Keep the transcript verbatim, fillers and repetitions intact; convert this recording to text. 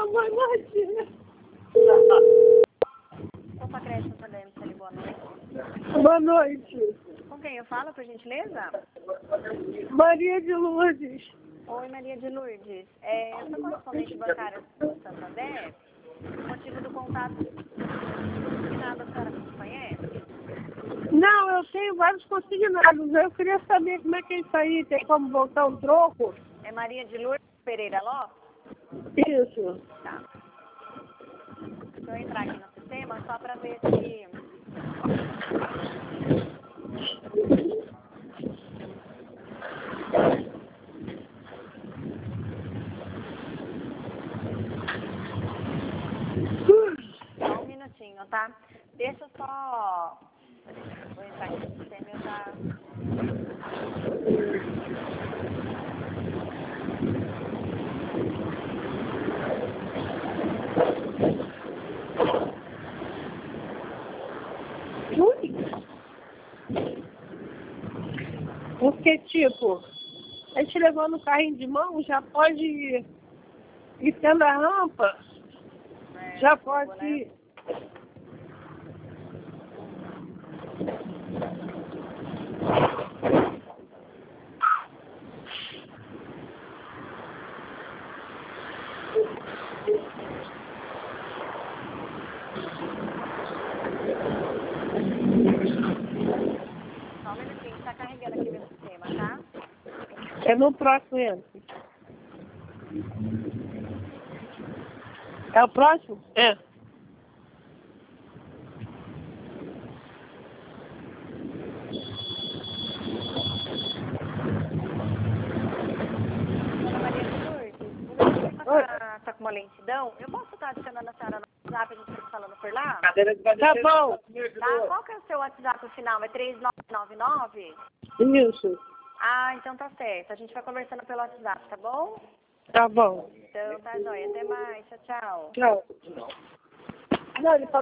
boa noite. Opa, Cresce, podemos sair, boa noite. Boa noite. Com quem eu falo, por gentileza? Maria de Lourdes. Oi, Maria de Lourdes. É, eu sou correspondente bancária do Santander. O motivo do contato que nada a senhora me conhece? Não, eu tenho vários consignados. Eu queria saber como é que é isso aí. Tem como voltar um troco? É Maria de Lourdes Pereira Lopes? Isso. Tá. Deixa eu entrar aqui no sistema só para ver se... Só um minutinho, tá? Deixa eu só... Vou entrar aqui no sistema e eu já... Porque, tipo, a gente levando o carrinho de mão, já pode ir, ir tendo a rampa, É, já fogo, pode né? ir. Só um minutinho, está carregando aqui meu sistema, tá? É no próximo, entra. É o próximo? É. Dona Maria de Lourdes, o meu sistema tá, tá com uma lentidão. Eu posso estar adicionando a senhora no WhatsApp, a gente fica falando por lá? Tá bom. Tá? Qual que é o seu WhatsApp final? É três nove nove nove? Isso. Ah, então tá certo. A gente vai conversando pelo WhatsApp, tá bom? Tá bom. Então tá jóia. Até mais. Tchau, tchau. Tchau. Não, ele